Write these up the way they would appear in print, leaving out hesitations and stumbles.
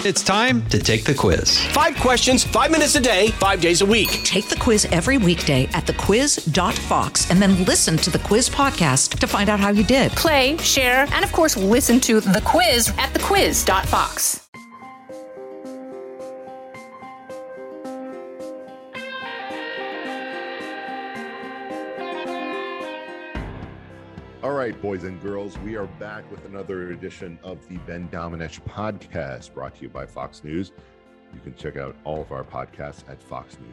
It's time to take the quiz. 5 questions, 5 minutes a day, 5 days a week. Take the quiz every weekday at thequiz.fox and then listen to the quiz podcast to find out how you did. Play, share, and of course, listen to The Quiz at thequiz.fox. All right, boys and girls, we are back with another edition of the Ben Domenech podcast, brought to you by Fox News. You can check out all of our podcasts at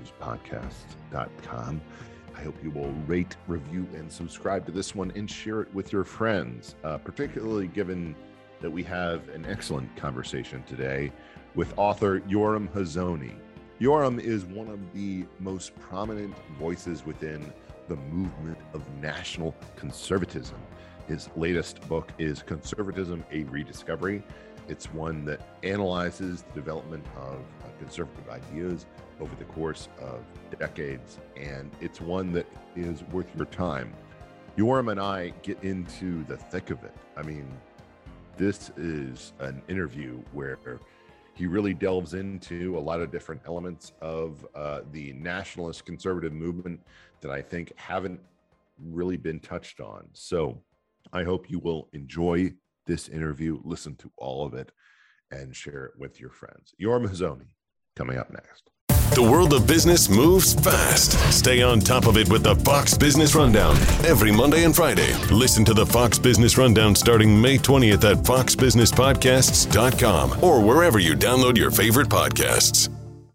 foxnewspodcast.com. I hope you will rate, review, and subscribe to this one and share it with your friends, particularly given that we have an excellent conversation today with author Yoram Hazony. Yoram is one of the most prominent voices within the movement of national conservatism. His latest book is Conservatism, A Rediscovery. It's one that analyzes the development of conservative ideas over the course of decades, and it's one that is worth your time. Yoram and I get into the thick of it. I mean, this is an interview where he really delves into a lot of different elements of the nationalist conservative movement that I think haven't really been touched on. So I hope you will enjoy this interview, listen to all of it, and share it with your friends. Yoram Hazony, coming up next. The world of business moves fast. Stay on top of it with the Fox Business Rundown every Monday and Friday. Listen to the Fox Business Rundown starting May 20th at foxbusinesspodcasts.com or wherever you download your favorite podcasts.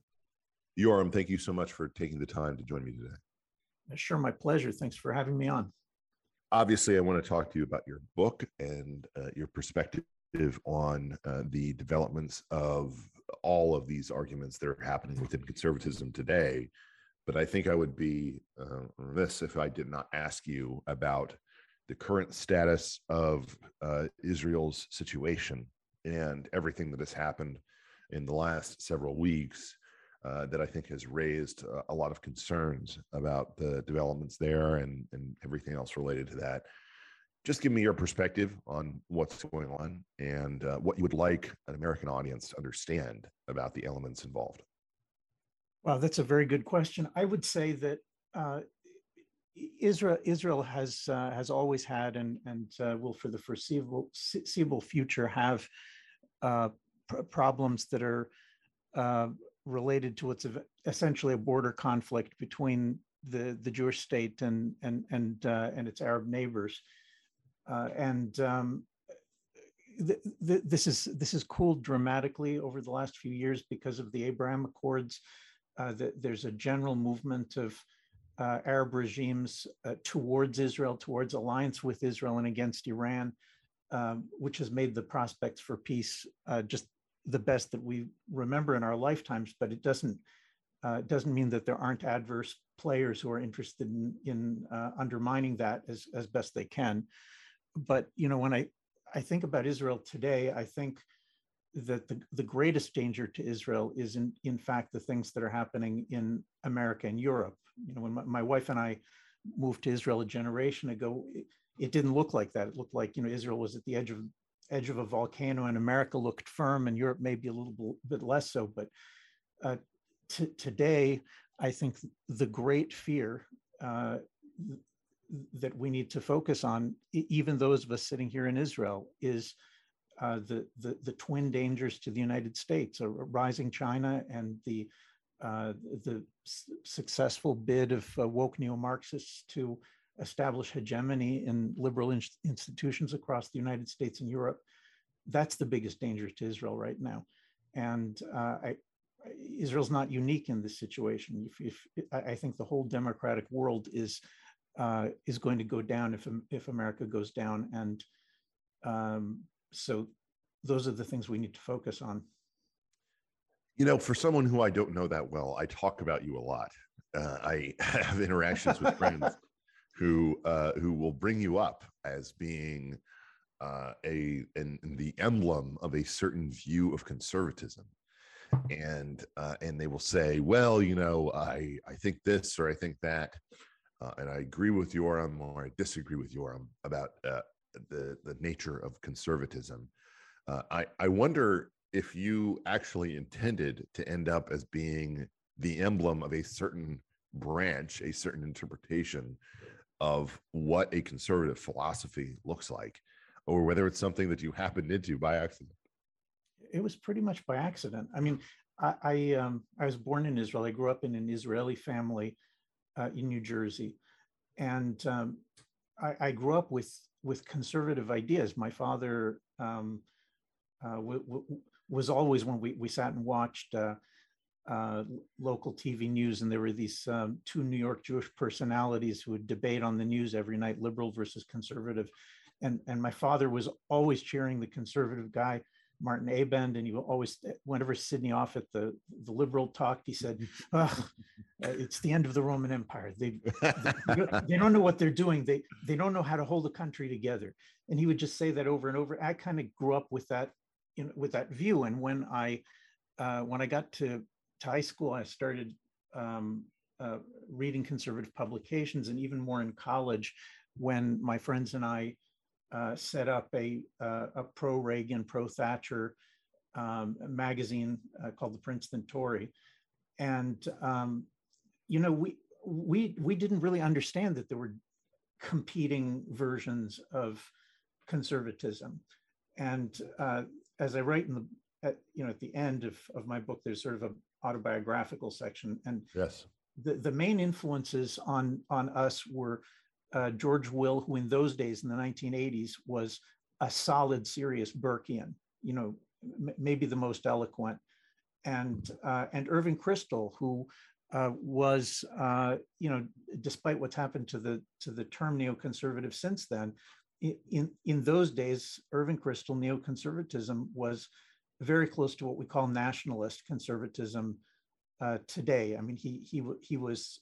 Yoram, thank you so much for taking the time to join me today. Sure, my pleasure. Thanks for having me on. Obviously, I want to talk to you about your book and your perspective on the developments of all of these arguments that are happening within conservatism today. But I think I would be remiss if I did not ask you about the current status of Israel's situation and everything that has happened in the last several weeks that I think has raised a lot of concerns about the developments there and everything else related to that. Just give me your perspective on what's going on and what you would like an American audience to understand about the elements involved. Wow, that's a very good question. I would say that Israel has always had and will for the foreseeable future have problems that are related to what's essentially a border conflict between the Jewish state and its Arab neighbors. This has cooled dramatically over the last few years because of the Abraham Accords. There's a general movement of Arab regimes towards Israel, towards alliance with Israel and against Iran, which has made the prospects for peace just the best that we remember in our lifetimes. But it doesn't mean that there aren't adverse players who are interested in undermining that as best they can. But, you know, when I think about Israel today, I think that the greatest danger to Israel is in fact the things that are happening in America and Europe. You know, when my wife and I moved to Israel a generation ago, it didn't look like that. It looked like, you know, Israel was at the edge of a volcano and America looked firm and Europe maybe a little bit less so. But today, I think the great fear that we need to focus on, even those of us sitting here in Israel, is the twin dangers to the United States: a rising China and the successful bid of woke neo-Marxists to establish hegemony in liberal institutions across the United States and Europe. That's the biggest danger to Israel right now, and Israel's not unique in this situation. I think the whole democratic world is going to go down if America goes down, and so those are the things we need to focus on. You know, for someone who I don't know that well, I talk about you a lot. I have interactions with friends who will bring you up as being the emblem of a certain view of conservatism, and they will say, well, you know, I think this or I think that, and I agree with Yoram or I disagree with Yoram about the nature of conservatism. I wonder if you actually intended to end up as being the emblem of a certain branch, a certain interpretation of what a conservative philosophy looks like, or whether it's something that you happened into by accident. It was pretty much by accident. I mean, I was born in Israel. I grew up in an Israeli family in New Jersey, and I grew up with conservative ideas. My father was always, when we sat and watched local TV news, and there were these two New York Jewish personalities who would debate on the news every night, liberal versus conservative, and my father was always cheering the conservative guy, Martin Abend, and he always, whenever Sidney Offutt, the liberal, talked, he said, oh, it's the end of the Roman Empire. They don't know what they're doing. They don't know how to hold a country together. And he would just say that over and over. I kind of grew up with that, with that view. And when I got to high school, I started reading conservative publications, and even more in college, when my friends and I set up a pro-Reagan, pro-Thatcher magazine called the Princeton Tory. And, we didn't really understand that there were competing versions of conservatism. And as I write at the end of my book, there's sort of an autobiographical section. And yes, the main influences on us were George Will, who in those days, in the 1980s, was a solid, serious Burkean, maybe the most eloquent, and Irving Kristol, who was, despite what's happened to the term neoconservative since then, in those days, Irving Kristol, neoconservatism was very close to what we call nationalist conservatism today. I mean, he was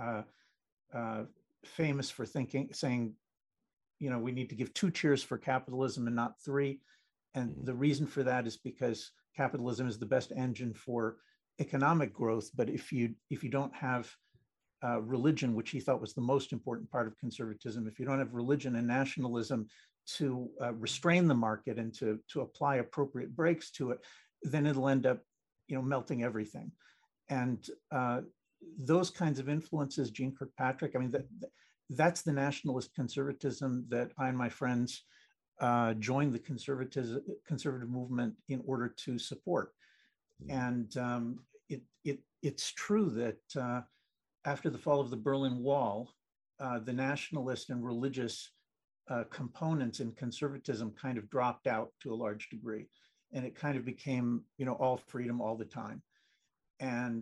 famous for saying, we need to give 2 cheers for capitalism and not 3. And the reason for that is because capitalism is the best engine for economic growth. But if you don't have religion, which he thought was the most important part of conservatism, if you don't have religion and nationalism to restrain the market and to apply appropriate brakes to it, then it'll end up, melting everything. And those kinds of influences, Jeane Kirkpatrick, I mean, that's the nationalist conservatism that I and my friends joined the conservative movement in order to support. And it's true that after the fall of the Berlin Wall, the nationalist and religious components in conservatism kind of dropped out to a large degree. And it kind of became, all freedom all the time. And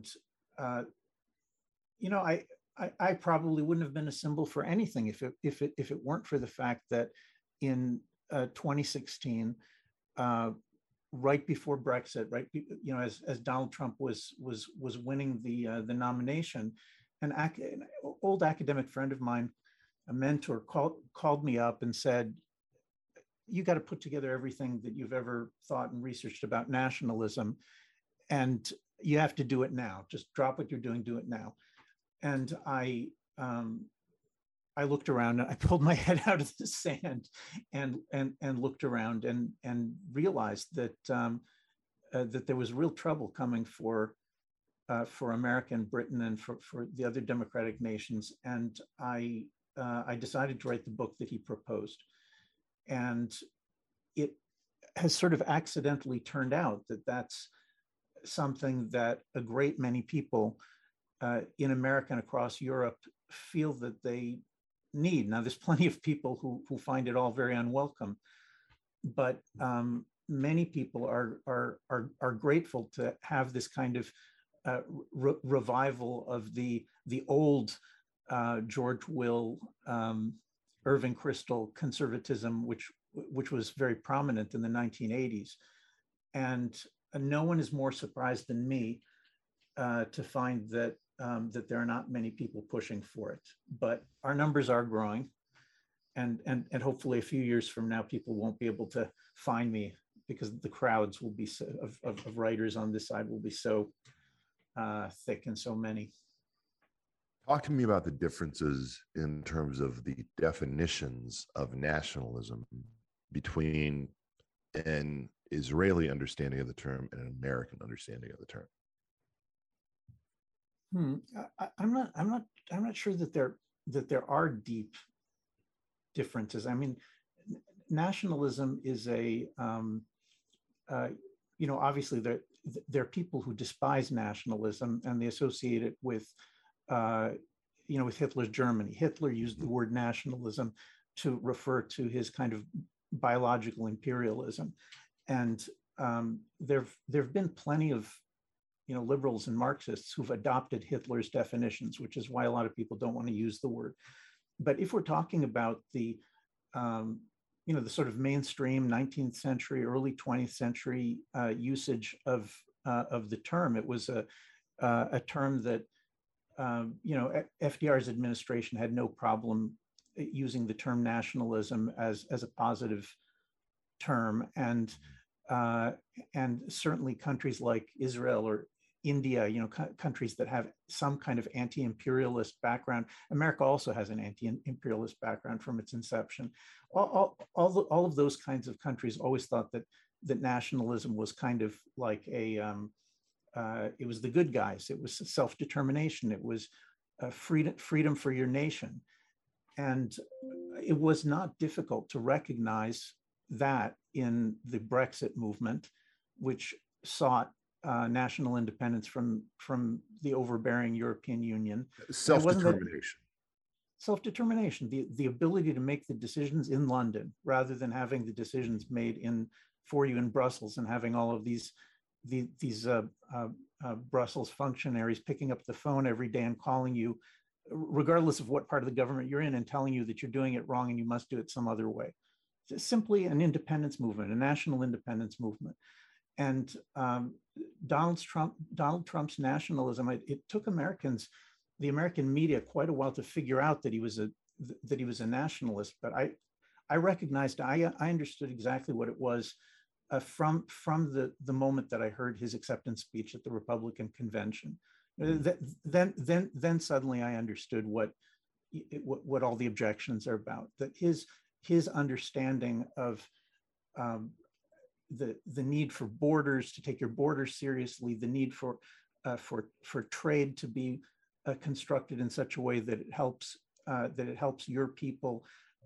I probably wouldn't have been a symbol for anything if it weren't for the fact that in 2016, right before Brexit, as Donald Trump was winning the nomination, an old academic friend of mine, a mentor, called me up and said, "You got to put together everything that you've ever thought and researched about nationalism, and you have to do it now. Just drop what you're doing, do it now." And I looked around and I pulled my head out of the sand and looked around and realized that that there was real trouble coming for America and Britain and for the other democratic nations. And I decided to write the book that he proposed. And it has sort of accidentally turned out that that's something that a great many people in America and across Europe feel that they need. Now, there's plenty of people who find it all very unwelcome, but many people are grateful to have this kind of revival of the old George Will, Irving Kristol conservatism, which was very prominent in the 1980s. And no one is more surprised than me to find that that there are not many people pushing for it. But our numbers are growing, and hopefully a few years from now, people won't be able to find me because the crowds will be of writers on this side will be so thick and so many. Talk to me about the differences in terms of the definitions of nationalism between an Israeli understanding of the term and an American understanding of the term? I'm not sure that there are deep differences. I mean, nationalism is obviously there are people who despise nationalism and they associate it with Hitler's Germany. Hitler used the word nationalism to refer to his kind of biological imperialism, and there've been plenty of liberals and Marxists who've adopted Hitler's definitions, which is why a lot of people don't want to use the word. But if we're talking about the the sort of mainstream 19th century, early 20th century usage of the term, it was a term that FDR's administration had no problem using the term nationalism as a positive term, and certainly countries like Israel or India, countries that have some kind of anti-imperialist background. America also has an anti-imperialist background from its inception. All of those kinds of countries always thought that nationalism was kind of like it was the good guys. It was self-determination. It was freedom for your nation. And it was not difficult to recognize that in the Brexit movement, which sought national independence from the overbearing European Union. Self-determination. Self-determination, the ability to make the decisions in London rather than having the decisions made for you in Brussels and having all of these Brussels functionaries picking up the phone every day and calling you, regardless of what part of the government you're in, and telling you that you're doing it wrong and you must do it some other way. It's simply an independence movement, a national independence movement. And Donald Trump's nationalism, it took the American media, quite a while to figure out that he was a nationalist. But I recognized, I understood exactly what it was from the moment that I heard his acceptance speech at the Republican convention. Then suddenly I understood what all the objections are about. That his understanding of the need for borders, to take your borders seriously, the need for trade to be constructed in such a way that it helps your people,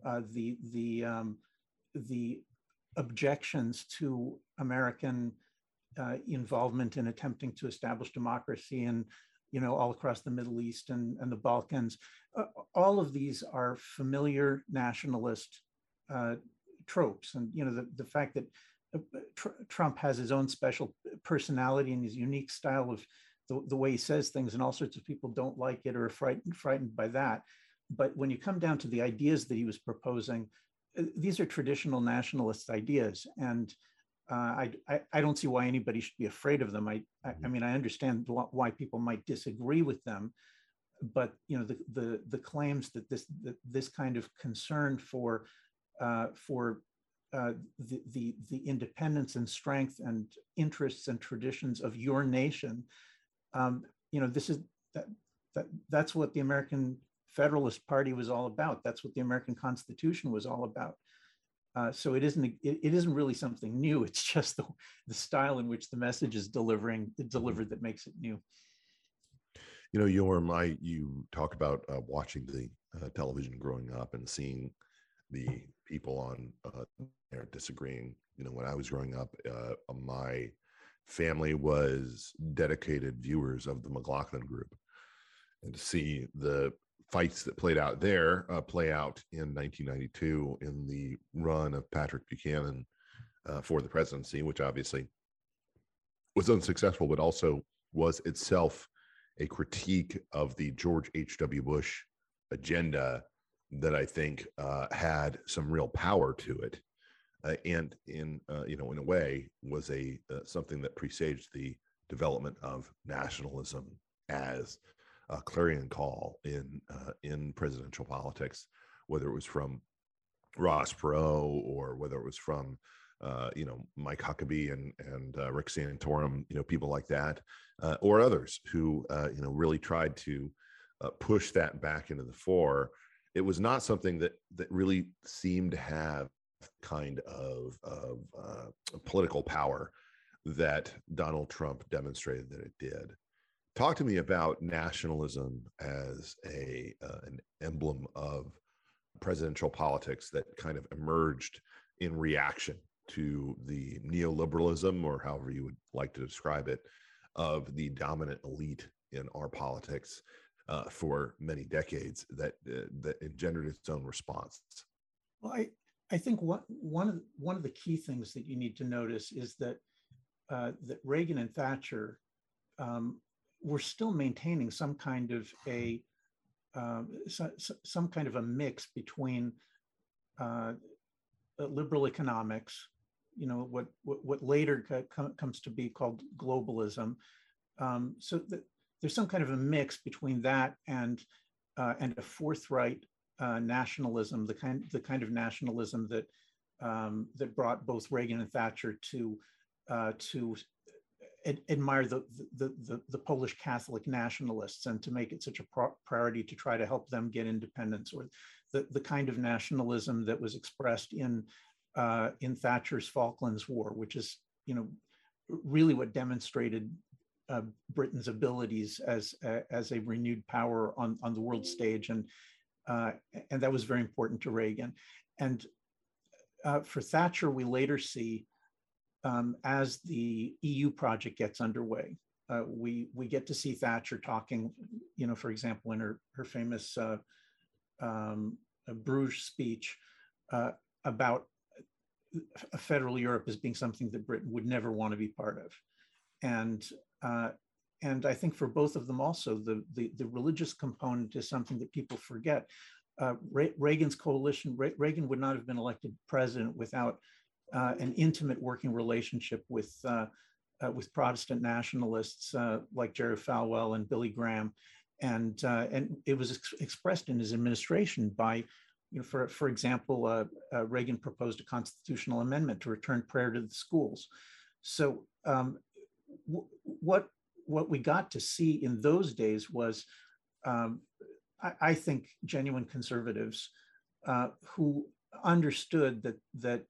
the objections to American involvement in attempting to establish democracy and all across the Middle East and the Balkans. All of these are familiar nationalist tropes, and the fact that Trump has his own special personality and his unique style of the way he says things, and all sorts of people don't like it or are frightened by that. But when you come down to the ideas that he was proposing, these are traditional nationalist ideas, and I don't see why anybody should be afraid of them. I mean, I understand why people might disagree with them, but the claims that this kind of concern for the independence and strength and interests and traditions of your nation, that's what the American Federalist Party was all about. That's what the American Constitution was all about. So it isn't really something new. It's just the style in which the message is delivered that makes it new. Yoram, you talk about watching the television growing up and seeing the people on there disagreeing. When I was growing up, my family was dedicated viewers of the McLaughlin Group, and to see the fights that played out there play out in 1992 in the run of Patrick Buchanan for the presidency, which obviously was unsuccessful, but also was itself a critique of the George H.W. Bush agenda that I think had some real power to it, and in a way was something that presaged the development of nationalism as a clarion call in presidential politics, whether it was from Ross Perot or whether it was from Mike Huckabee and Rick Santorum, people like that, or others who really tried to push that back into the fore. It was not something that really seemed to have kind of political power that Donald Trump demonstrated that it did. Talk to me about nationalism as an emblem of presidential politics that kind of emerged in reaction to the neoliberalism, or however you would like to describe it, of the dominant elite in our politics for many decades that engendered its own response. Well, I think one of the key things that you need to notice is that that Reagan and Thatcher were still maintaining some kind of a mix between liberal economics, what later comes to be called globalism. So that there's some kind of a mix between that and a forthright nationalism, the kind of nationalism that that brought both Reagan and Thatcher to admire the Polish Catholic nationalists and to make it such a priority to try to help them get independence, or the kind of nationalism that was expressed in Thatcher's Falklands War, which is really what demonstrated Britain's abilities as a renewed power on the world stage, and that was very important to Reagan. And for Thatcher, we later see, as the EU project gets underway, we get to see Thatcher talking, for example, in her famous Bruges speech about a federal Europe as being something that Britain would never want to be part of. And I think for both of them also, the religious component is something that people forget. Reagan's coalition, Reagan would not have been elected president without an intimate working relationship with Protestant nationalists like Jerry Falwell and Billy Graham, and it was expressed in his administration by, for example, Reagan proposed a constitutional amendment to return prayer to the schools. So what we got to see in those days was, I think, genuine conservatives who understood that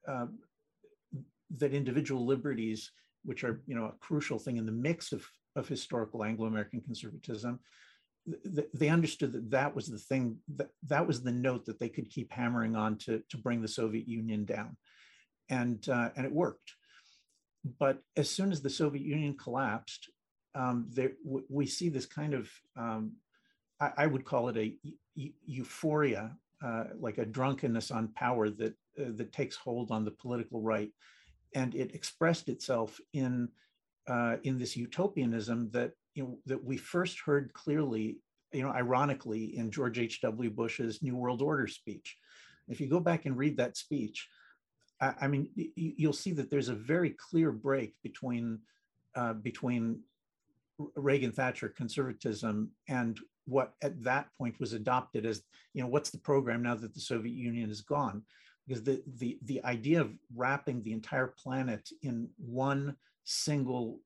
individual liberties, which are a crucial thing in the mix of historical Anglo-American conservatism, they understood that was the thing, that was the note that they could keep hammering on to bring the Soviet Union down, and it worked. But as soon as the Soviet Union collapsed, we see this kind of, I would call it a euphoria, like a drunkenness on power that takes hold on the political right, and it expressed itself in this utopianism that that we first heard clearly, ironically, in George H.W. Bush's New World Order speech. If you go back and read that speech, I mean, you'll see that there's a very clear break between Reagan-Thatcher conservatism and what at that point was adopted as, what's the program now that the Soviet Union is gone? Because the idea of wrapping the entire planet in one single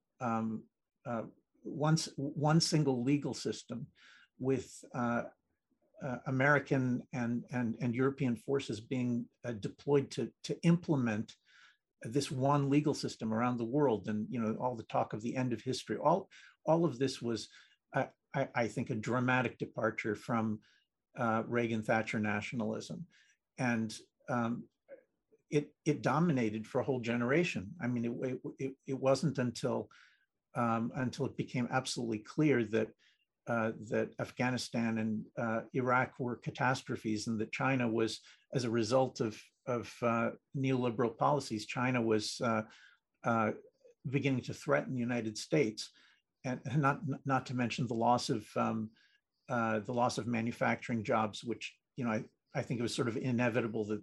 one single legal system with American and European forces being deployed to implement this one legal system around the world, and all the talk of the end of history, all of this was, I think, a dramatic departure from Reagan-Thatcher nationalism, and it dominated for a whole generation. I mean, it wasn't until it became absolutely clear that that Afghanistan and Iraq were catastrophes, and that China was, as a result of neoliberal policies, China was beginning to threaten the United States, and not to mention the loss of manufacturing jobs, which I think it was sort of inevitable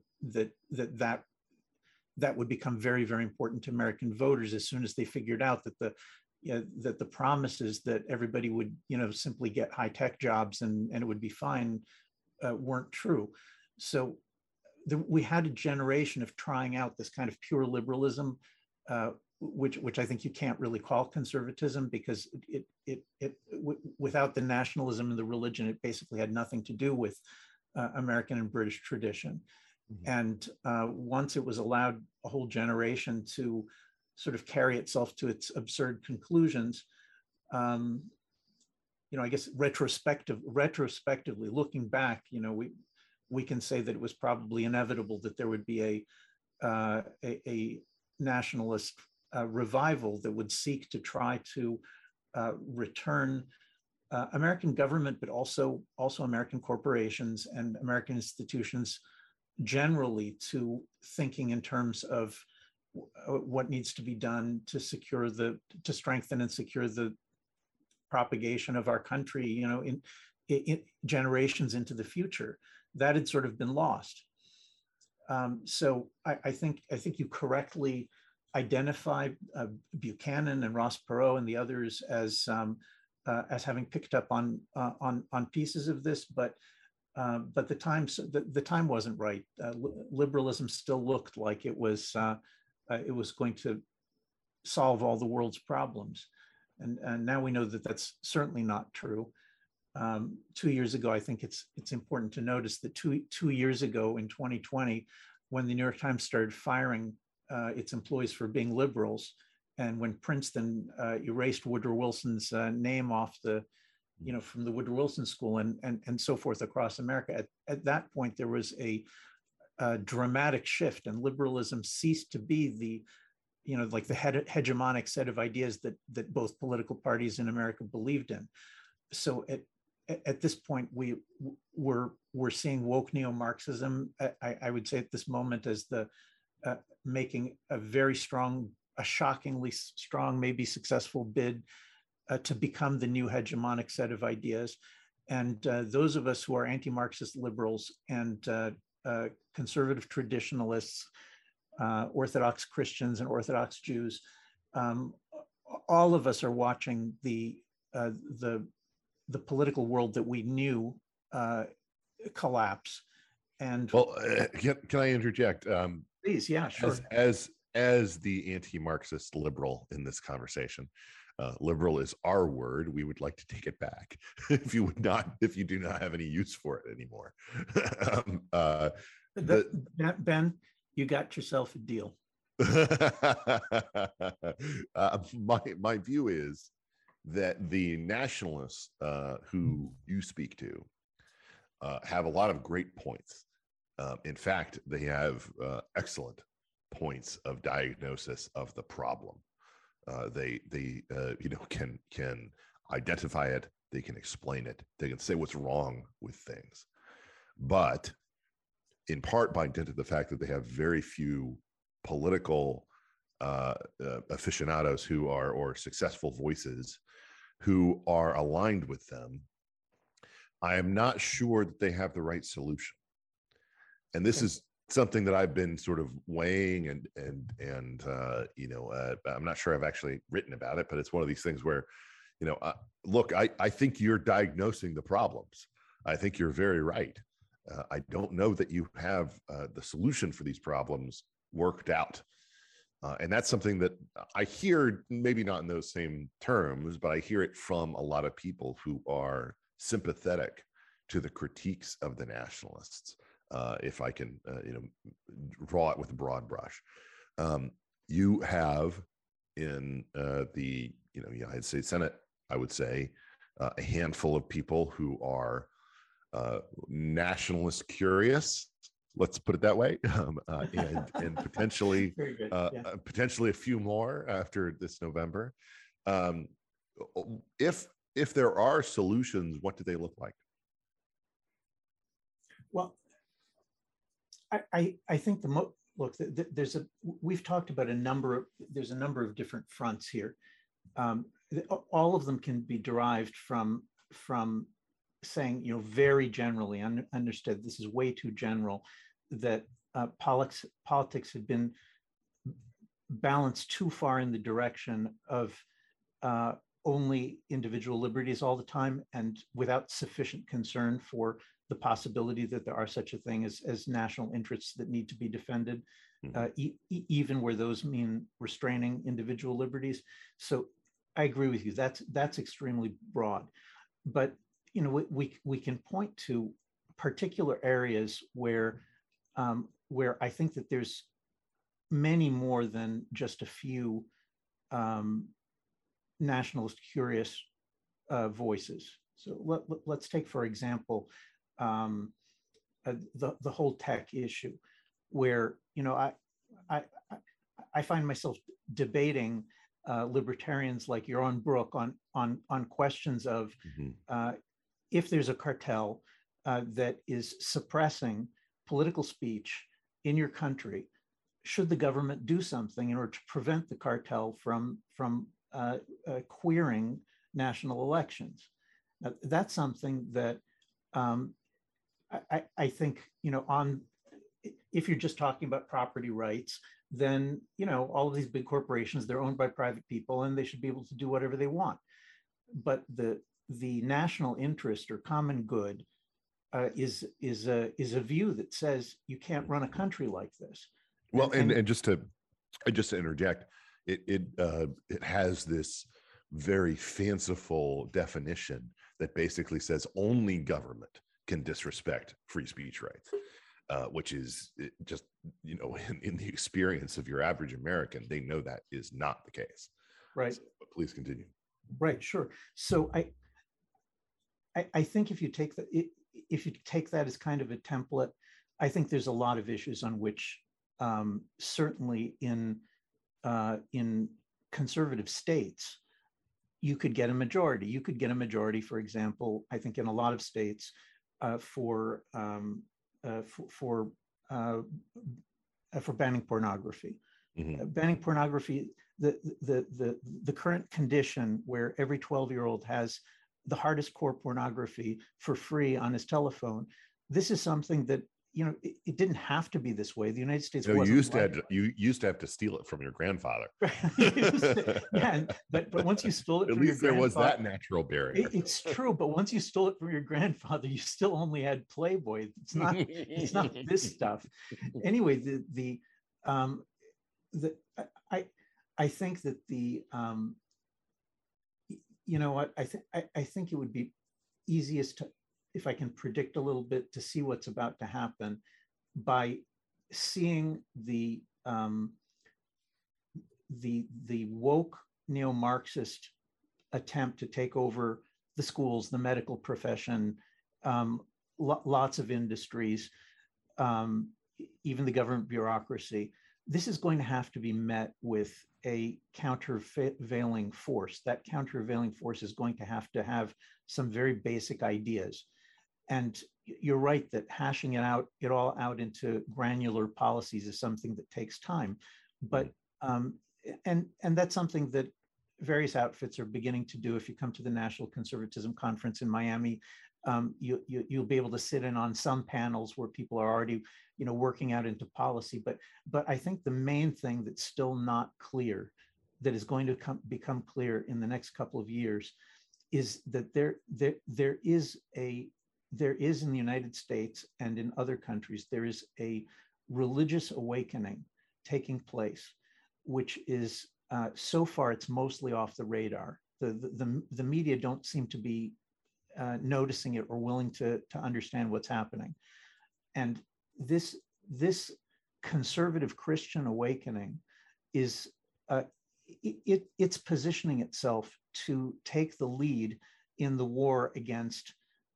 that would become very, very important to American voters as soon as they figured out that the promises that everybody would simply get high-tech jobs and it would be fine weren't true. So we had a generation of trying out this kind of pure liberalism, which I think you can't really call conservatism, because it without the nationalism and the religion, it basically had nothing to do with American and British tradition. And once it was allowed a whole generation to sort of carry itself to its absurd conclusions, I guess retrospectively looking back, we can say that it was probably inevitable that there would be a nationalist revival that would seek to try to return American government, but also American corporations and American institutions generally to thinking in terms of what needs to be done to strengthen and secure the propagation of our country, in generations into the future. That had sort of been lost. So I think you correctly identify Buchanan and Ross Perot and the others as having picked up on pieces of this, but the time wasn't right. Liberalism still looked like it was going to solve all the world's problems, and now we know that that's certainly not true. 2 years ago, I think it's important to notice that two years ago in 2020, when the New York Times started firing its employees for being liberals, and when Princeton erased Woodrow Wilson's name off from the Woodrow Wilson School and so forth across America, at that point there was a dramatic shift, and liberalism ceased to be the hegemonic set of ideas that both political parties in America believed in. So at this point, we're seeing woke neo-Marxism, I would say at this moment, as making a shockingly strong, maybe successful bid to become the new hegemonic set of ideas. And those of us who are anti-Marxist liberals and conservative traditionalists, Orthodox Christians and Orthodox Jews, all of us are watching the political world that we knew collapse. And can I interject? Please, yeah, sure. As the anti-Marxist liberal in this conversation, liberal is our word. We would like to take it back if you do not have any use for it anymore. Ben, you got yourself a deal. My view is that the nationalists who you speak to have a lot of great points. In fact, they have excellent points of diagnosis of the problem. They can identify it. They can explain it. They can say what's wrong with things. But in part by dint of the fact that they have very few political aficionados or successful voices who are aligned with them, I am not sure that they have the right solution. And this is something that I've been sort of weighing and I'm not sure I've actually written about it, but it's one of these things where, look, I think you're diagnosing the problems. I think you're very right. I don't know that you have the solution for these problems worked out. And that's something that I hear, maybe not in those same terms, but I hear it from a lot of people who are sympathetic to the critiques of the nationalists. If I can, draw it with a broad brush. You have in the United States Senate, I would say, a handful of people who are nationalist curious. Let's put it that way, and potentially, potentially a few more after this November. If there are solutions, what do they look like? Well, I think we've talked about there's a number of different fronts here. All of them can be derived from saying, very generally understood, this is way too general, that politics had been balanced too far in the direction of only individual liberties all the time, and without sufficient concern for the possibility that there are such a thing as national interests that need to be defended, even where those mean restraining individual liberties. So I agree with you. That's extremely broad, but we can point to particular areas where where I think that there's many more than just a few nationalist curious voices. So let's take, for example, the whole tech issue, where I find myself debating libertarians like Yaron Brook on questions of if there's a cartel that is suppressing political speech in your country, should the government do something in order to prevent the cartel from queering national elections? Now, that's something that I think, if you're just talking about property rights, then, all of these big corporations, they're owned by private people and they should be able to do whatever they want. But the national interest or common good is a view that says you can't run a country like this. Well, and just to interject, it has this very fanciful definition that basically says only government can disrespect free speech rights, which is just, in the experience of your average American, they know that is not the case. Right. So, but please continue. Right. Sure. So I think if you take that as kind of a template, I think there's a lot of issues on which certainly in conservative states, you could get a majority. You could get a majority, for example, I think in a lot of states for banning pornography. Mm-hmm. Banning pornography, the current condition where every 12-year-old has the hardest core pornography for free on his telephone. This is something that, it didn't have to be this way. The United States wasn't. You used to have to steal it from your grandfather. Yeah, but once you stole it, at least there was that natural barrier. It's true, but once you stole it from your grandfather, you still only had Playboy. It's not this stuff. Anyway, I think that I think it would be easiest to, if I can predict a little bit, to see what's about to happen by seeing the woke neo-Marxist attempt to take over the schools, the medical profession, lots of industries, even the government bureaucracy. This is going to have to be met with a countervailing force. That countervailing force is going to have some very basic ideas. And you're right that hashing it all out into granular policies is something that takes time. But and that's something that various outfits are beginning to do. If you come to the National Conservatism Conference in Miami, you'll be able to sit in on some panels where people are already, working out into policy. But I think the main thing that's still not clear, that is going to become clear in the next couple of years, is that there is in the United States and in other countries, there is a religious awakening taking place, which is so far it's mostly off the radar. The media don't seem to be noticing it or willing to understand what's happening. And this conservative Christian awakening is it's positioning itself to take the lead in the war against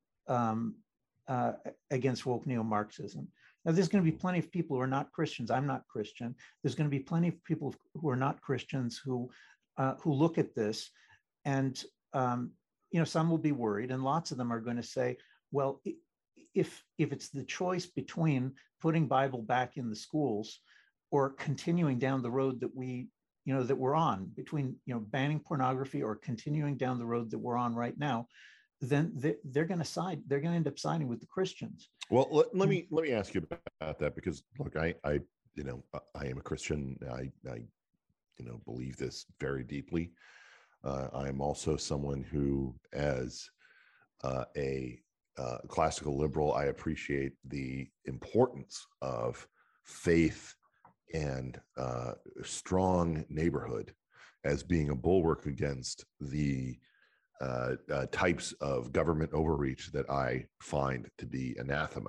woke neo-Marxism. Now, there's going to be plenty of people who are not Christians. I'm not Christian. There's going to be plenty of people who are not Christians who look at this, and some will be worried, and lots of them are going to say, well, if it's the choice between putting Bible back in the schools or continuing down the road that we're on, between banning pornography or continuing down the road that we're on right now, then they're going to end up siding with the Christians. Well, let me ask you about that, because look, I am a Christian. I believe this very deeply. I'm also someone who, as a classical liberal, I appreciate the importance of faith and strong neighborhood as being a bulwark against the types of government overreach that I find to be anathema.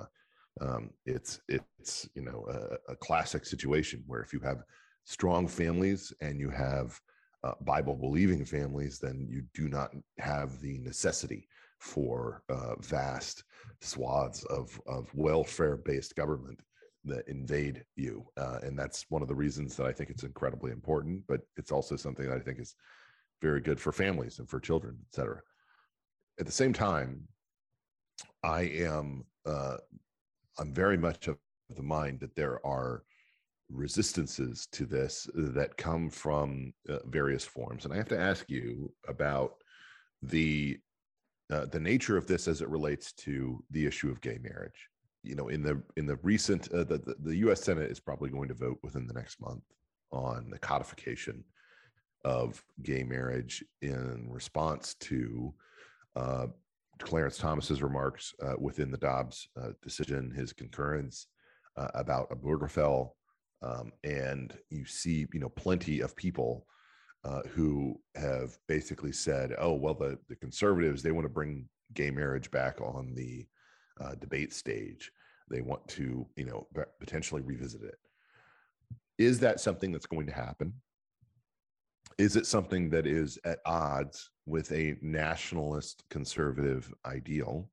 It's a classic situation where if you have strong families and you have Bible believing families, then you do not have the necessity for vast swaths of welfare based government that invade you. And that's one of the reasons that I think it's incredibly important, but it's also something that I think is very good for families and for children, et cetera. At the same time, I'm very much of the mind that there are resistances to this that come from various forms. And I have to ask you about the nature of this as it relates to the issue of gay marriage. You know, in the recent, the U.S. Senate is probably going to vote within the next month on the codification of gay marriage in response to Clarence Thomas's remarks within the Dobbs decision, his concurrence about Obergefell, and you see, plenty of people who have basically said, "Oh, well, the conservatives, they want to bring gay marriage back on the debate stage. They want to, potentially revisit it." Is that something that's going to happen? Is it something that is at odds with a nationalist conservative ideal?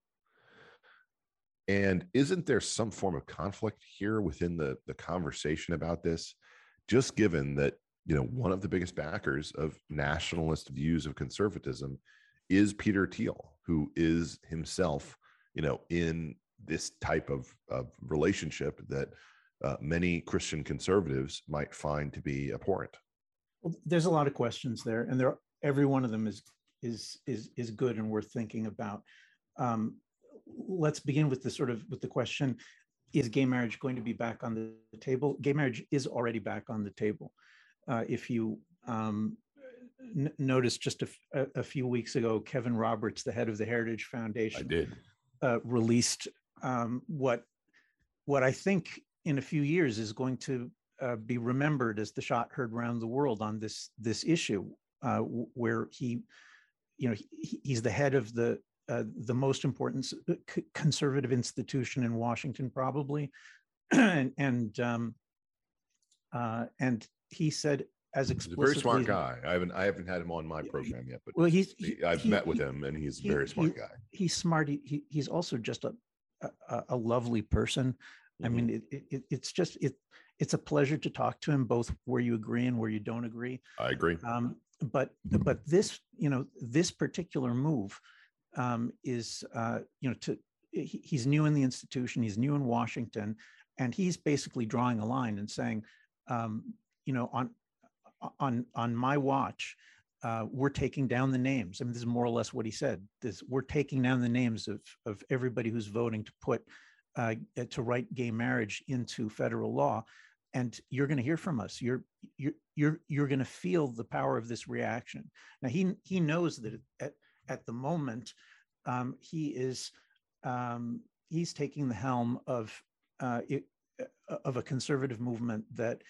And isn't there some form of conflict here within the conversation about this, just given that, one of the biggest backers of nationalist views of conservatism is Peter Thiel, who is himself, in this type of relationship that many Christian conservatives might find to be abhorrent? Well, there's a lot of questions there, and every one of them is good and worth thinking about. Let's begin with the question: is gay marriage going to be back on the table? Gay marriage is already back on the table. If you noticed, just a few weeks ago, Kevin Roberts, the head of the Heritage Foundation, released what I think in a few years is going to be remembered as the shot heard around the world on this issue, where he's the head of the most important conservative institution in Washington, probably, and he said as explicitly. He's a very smart guy. I haven't had him on my program yet, but I've met with him, and he's a very smart guy. He's smart. He's also just a lovely person. Mm-hmm. I mean, it's a pleasure to talk to him, both where you agree and where you don't agree. I agree. But this, this particular move is, he's new in the institution, he's new in Washington, and he's basically drawing a line and saying, on my watch, we're taking down the names. I mean, this is more or less what he said. We're taking down the names of everybody who's voting to put to write gay marriage into federal law, and you're going to hear from us. You're going to feel the power of this reaction. Now he knows that at the moment he's taking the helm of a conservative movement that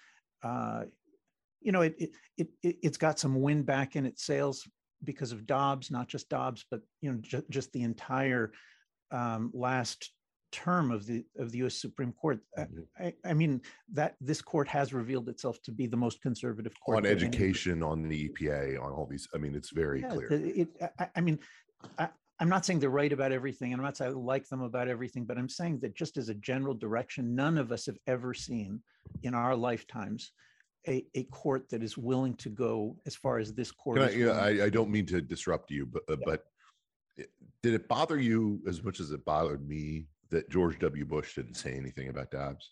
it's got some wind back in its sails because of Dobbs, not just Dobbs, but just the entire last term of the U.S. Supreme Court. I mean, that this court has revealed itself to be the most conservative court on education, on the EPA, on all these. I mean, it's very clear. I'm not saying they're right about everything, and I'm not saying I like them about everything, but I'm saying that just as a general direction, none of us have ever seen in our lifetimes a court that is willing to go as far as this court. I don't mean to disrupt you, but did it bother you as much as it bothered me that George W. Bush didn't say anything about Dobbs?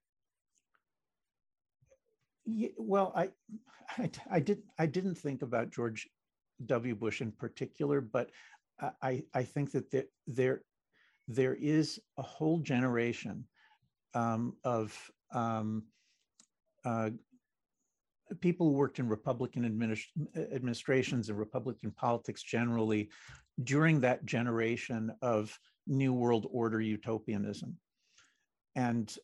Yeah, well, I didn't think about George W. Bush in particular, but I think that there is a whole generation of people who worked in Republican administrations and Republican politics generally during that generation of New World Order utopianism, and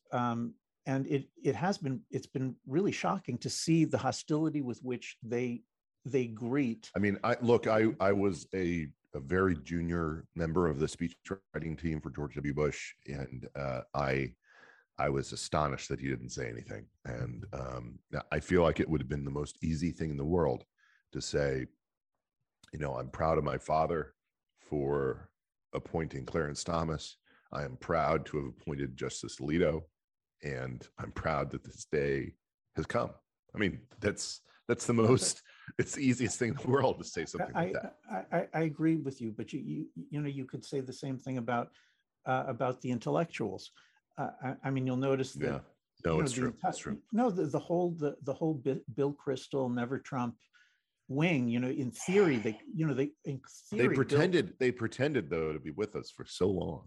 it's been really shocking to see the hostility with which they greet. I mean, I was a a very junior member of the speechwriting team for George W. Bush, and I was astonished that he didn't say anything. And I feel like it would have been the most easy thing in the world to say, I'm proud of my father for appointing Clarence Thomas. I am proud to have appointed Justice Alito, and I'm proud that this day has come. I mean, that's the most, it's the easiest thing in the world to say something like that. I agree with you, but you could say the same thing about the intellectuals. I mean, you'll notice that. Yeah. No, it's true. It's true. No, the whole Bill Kristol, Never Trump wing. In theory, they pretended though to be with us for so long.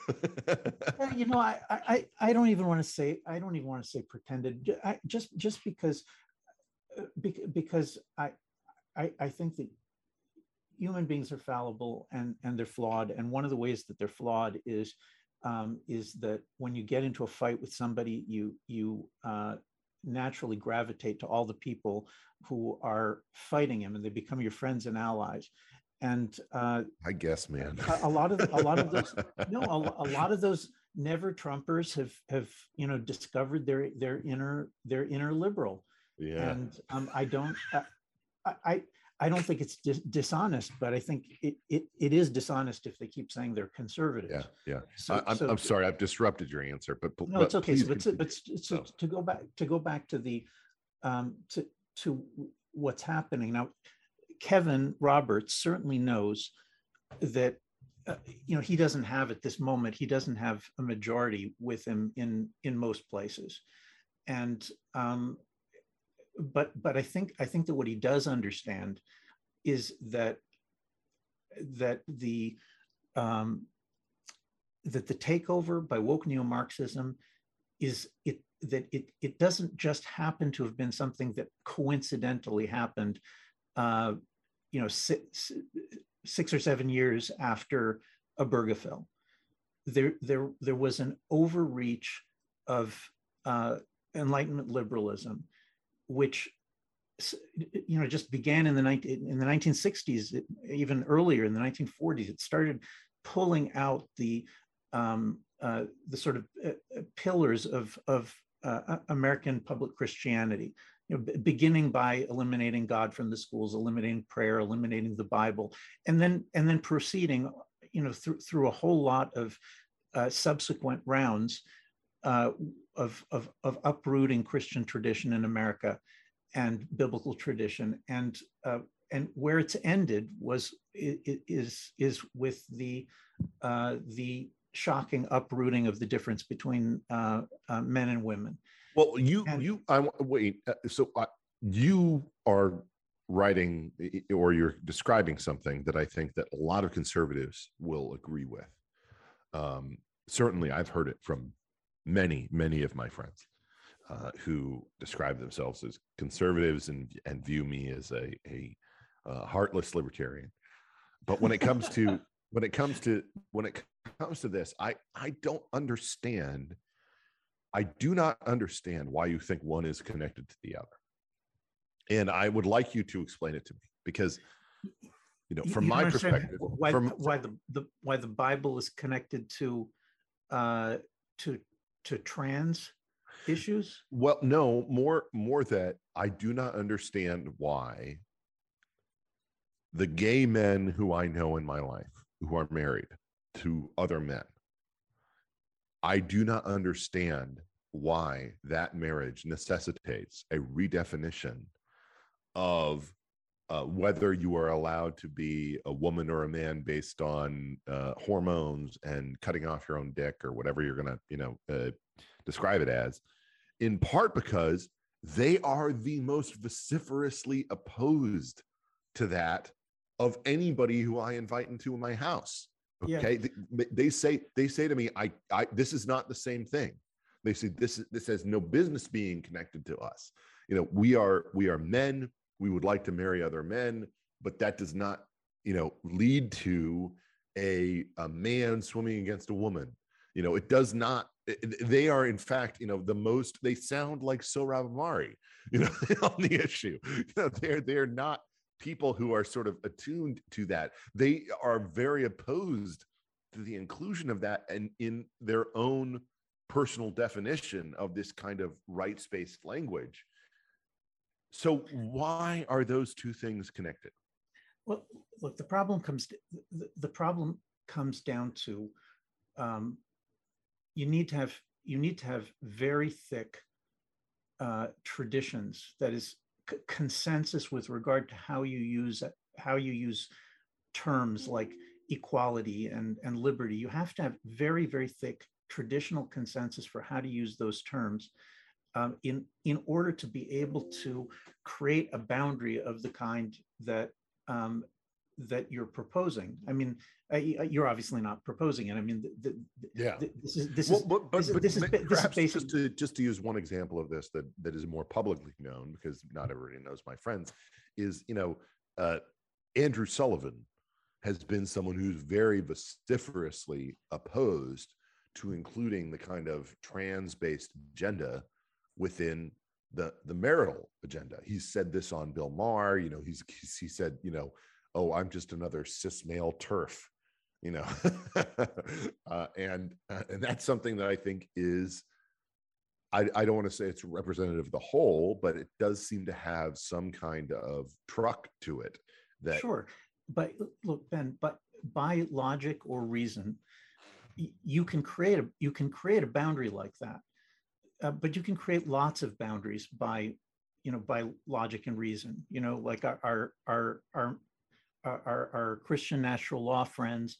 I don't even want to say pretended. Just because I think that human beings are fallible and they're flawed, and one of the ways that they're flawed is that when you get into a fight with somebody, you naturally gravitate to all the people who are fighting him, and they become your friends and allies. And I guess, man, a lot of those Never Trumpers have discovered their inner liberal. Yeah. And I don't think it's dishonest, but I think it is dishonest if they keep saying they're conservative. Yeah. I'm sorry, I've disrupted your answer, but no, it's okay. So to go back to the to what's happening now, Kevin Roberts certainly knows that he doesn't have at this moment. He doesn't have a majority with him in most places, and but I think that what he does understand is that the takeover by woke neo-Marxism it doesn't just happen to have been something that coincidentally happened 6 or 7 years after Obergefell. There was an overreach of Enlightenment liberalism, which just began in the 1960s, even earlier in the 1940s. It started pulling out the sort of pillars of American public Christianity, beginning by eliminating God from the schools, eliminating prayer, eliminating the Bible, and then proceeding through a whole lot of subsequent rounds of uprooting Christian tradition in America and biblical tradition, and where it's ended is with the shocking uprooting of the difference between men and women. Well, you are writing, or you're describing something that I think that a lot of conservatives will agree with. Certainly, I've heard it from many of my friends who describe themselves as conservatives and view me as a heartless libertarian. But when it comes to this, I don't understand. I do not understand why you think one is connected to the other. And I would like you to explain it to me, because from my perspective, why the Bible is connected to trans issues? Well, no, more that I do not understand why the gay men who I know in my life who are married to other men, I do not understand why that marriage necessitates a redefinition of whether you are allowed to be a woman or a man based on hormones and cutting off your own dick or whatever you're going to, describe it as, in part because they are the most vociferously opposed to that of anybody who I invite into my house. Okay. Yeah. They say to me, I this is not the same thing. They say this has no business being connected to us. We are men. We would like to marry other men, but that does not, lead to a man swimming against a woman. It does not. They are, in fact, they sound like Sohrab Ahmari, on the issue. They're not people who are sort of attuned to that, they are very opposed to the inclusion of that and in their own personal definition of this kind of rights-based language. So why are those two things connected? Well, look, the problem comes down to you need to have very thick traditions, that is consensus with regard to how you use terms like equality and liberty. You have to have very, very thick traditional consensus for how to use those terms in order to be able to create a boundary of the kind that that you're proposing. I mean, you're obviously not proposing it. I mean, this is basically just to use one example of this that is more publicly known, because not everybody knows my friends, is Andrew Sullivan has been someone who's very vociferously opposed to including the kind of trans-based agenda within the marital agenda. He's said this on Bill Maher. He said, oh, I'm just another cis male TERF, and that's something that I think is, I don't want to say it's representative of the whole, but it does seem to have some kind of truck to it. That sure, but look, Ben, but by logic or reason, you can create a boundary like that, but you can create lots of boundaries by logic and reason. Like our Christian natural law friends,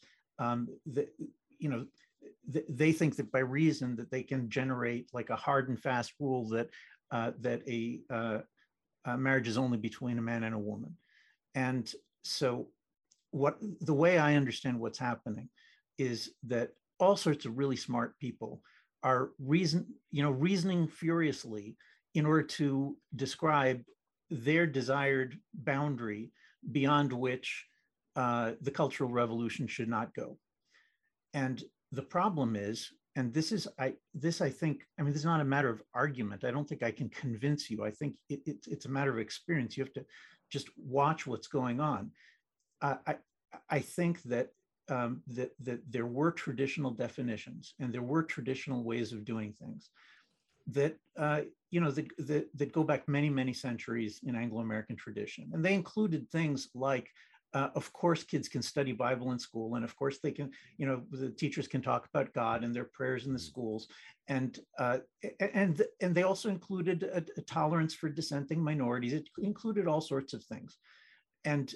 they think that by reason that they can generate like a hard and fast rule that a marriage is only between a man and a woman. And so the way I understand what's happening is that all sorts of really smart people are reasoning furiously in order to describe their desired boundary beyond which the Cultural Revolution should not go. And the problem is, and this is not a matter of argument. I don't think I can convince you. I think it's a matter of experience. You have to just watch what's going on. I think that that there were traditional definitions and there were traditional ways of doing things that that go back many, many centuries in Anglo-American tradition, and they included things like, of course, kids can study Bible in school, and of course they can, the teachers can talk about God and their prayers in the schools, and they also included a tolerance for dissenting minorities. It included all sorts of things, and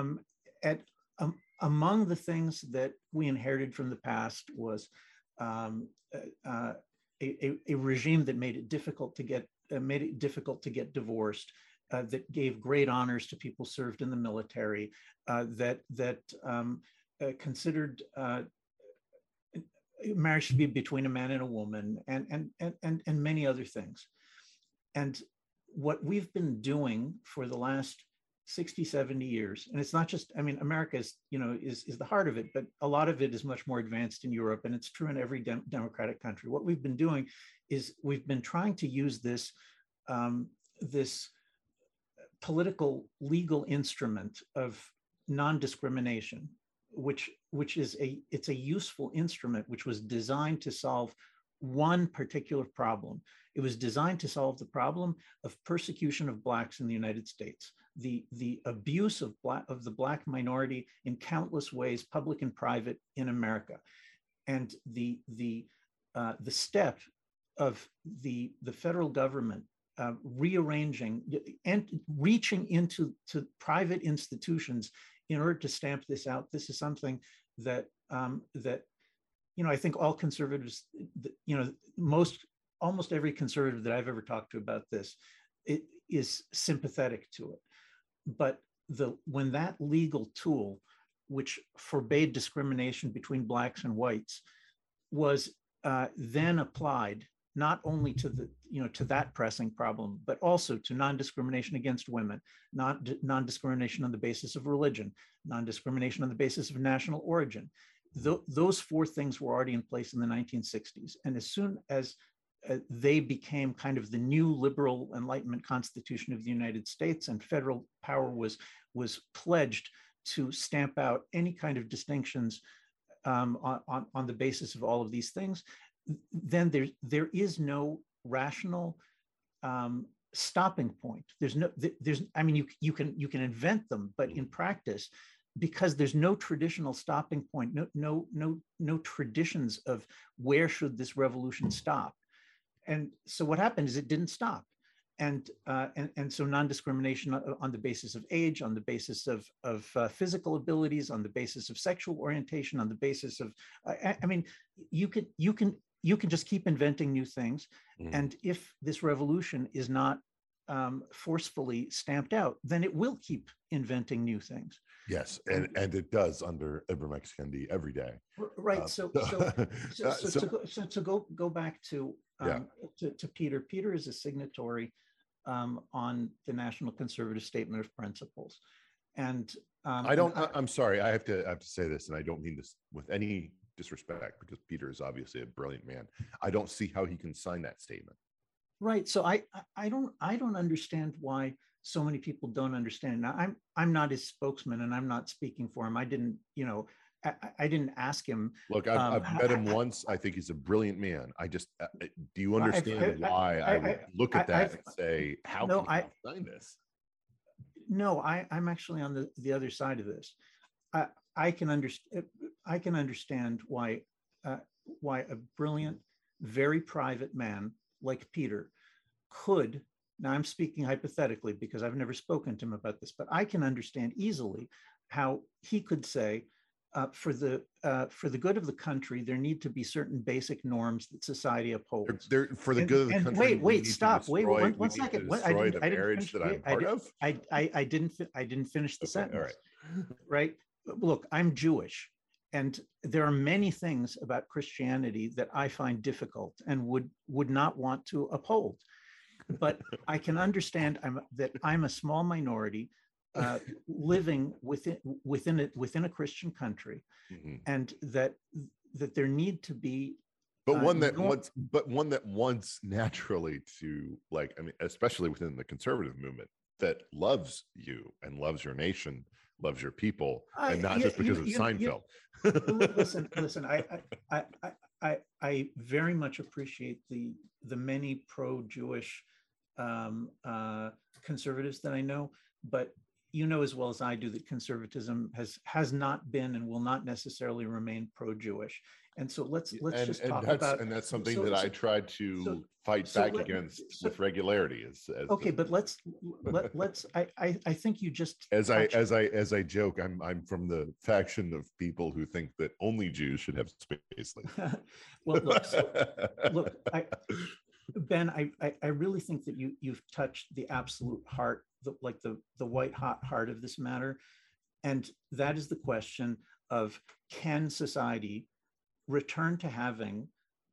among the things that we inherited from the past was a regime that made it difficult to get divorced, that gave great honors to people served in the military, that considered marriage to be between a man and a woman, and many other things. And what we've been doing for the last 60, 70 years, and it's not just, America is the heart of it, but a lot of it is much more advanced in Europe, and it's true in every democratic country. What we've been doing is we've been trying to use this this political legal instrument of non-discrimination, which is it's a useful instrument, which was designed to solve one particular problem. It was designed to solve the problem of persecution of Blacks in the United States, the abuse of the Black minority in countless ways, public and private, in America, and the step of the federal government rearranging and reaching into private institutions in order to stamp this out. This is something that I think all conservatives, almost every conservative that I've ever talked to about this, it is sympathetic to it. But when that legal tool, which forbade discrimination between Blacks and whites, was then applied not only to to that pressing problem, but also to non-discrimination against women, non-discrimination on the basis of religion, non-discrimination on the basis of national origin. Those four things were already in place in the 1960s. And as soon as they became kind of the new liberal Enlightenment Constitution of the United States, and federal power was pledged to stamp out any kind of distinctions on the basis of all of these things, then there is no rational stopping point. I mean, you can invent them, but in practice, because there's no traditional stopping point, no traditions of where should this revolution stop. And so what happened is it didn't stop. And so non-discrimination on the basis of age, on the basis of physical abilities, on the basis of sexual orientation, on the basis of, I mean, you can just keep inventing new things. And if this revolution is not forcefully stamped out, then it will keep inventing new things. Yes, and it does under Ibram X. Kendi every day. Right. So go back to Peter. Peter is a signatory on the National Conservative Statement of Principles, and I'm sorry, I have to say this, and I don't mean this with any disrespect, because Peter is obviously a brilliant man. I don't see how he can sign that statement. Right. So I don't understand why so many people don't understand. Now I'm not his spokesman, and I'm not speaking for him. I didn't ask him. Look, I've met him once. I think he's a brilliant man. I just, do you understand why I would look at that and say, how can I sign this? No, I'm actually on the other side of this. I can understand why a brilliant, very private man like Peter could, now I'm speaking hypothetically because I've never spoken to him about this, but I can understand easily how he could say, for the good of the country, there need to be certain basic norms that society upholds. For the good of the country. Wait, stop. Wait, one second. I didn't finish the sentence. All right. Right. Look, I'm Jewish, and there are many things about Christianity that I find difficult and would not want to uphold. But I can understand that I'm a small minority living within a Christian country, and that there need to be, but one that wants naturally to, like, I mean, especially within the conservative movement, that loves you and loves your nation, loves your people, and not just because of Seinfeld. Listen. I very much appreciate the many pro-Jewish conservatives that I know, but you know as well as I do that conservatism has not been and will not necessarily remain pro-Jewish. And so let's just talk about, and that's something that I tried to fight back against with regularity. Okay, but let's I think you just, as I joke, I'm from the faction of people who think that only Jews should have space. Well, look, Ben, I really think that you've touched the absolute heart, the white hot heart of this matter, and that is the question of, can society return to having